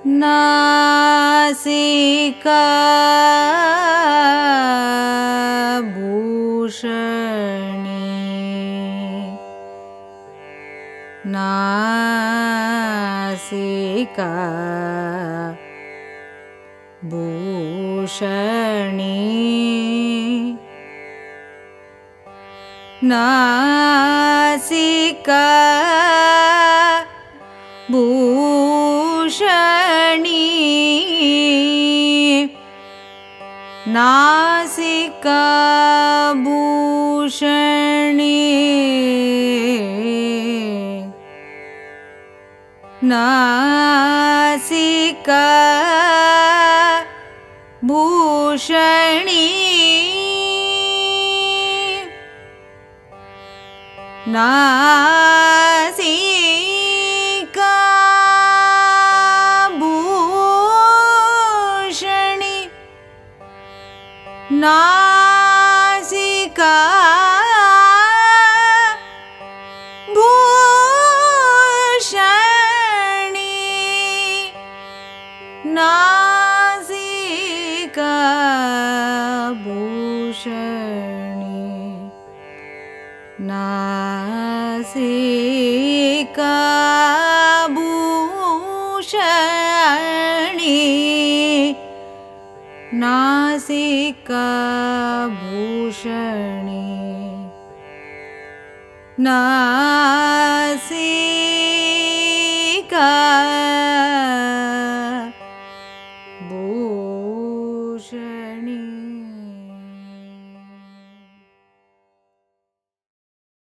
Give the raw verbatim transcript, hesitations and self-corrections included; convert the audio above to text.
नासिका भूषणी नासिका भूषणी नासिका भूषणी नासिका भूषणी नासिका भूषणी नासिका भूषणी नासिका भूषणी नासिका भूषणी नासिका भूषणी नासिका भूषणी नासिका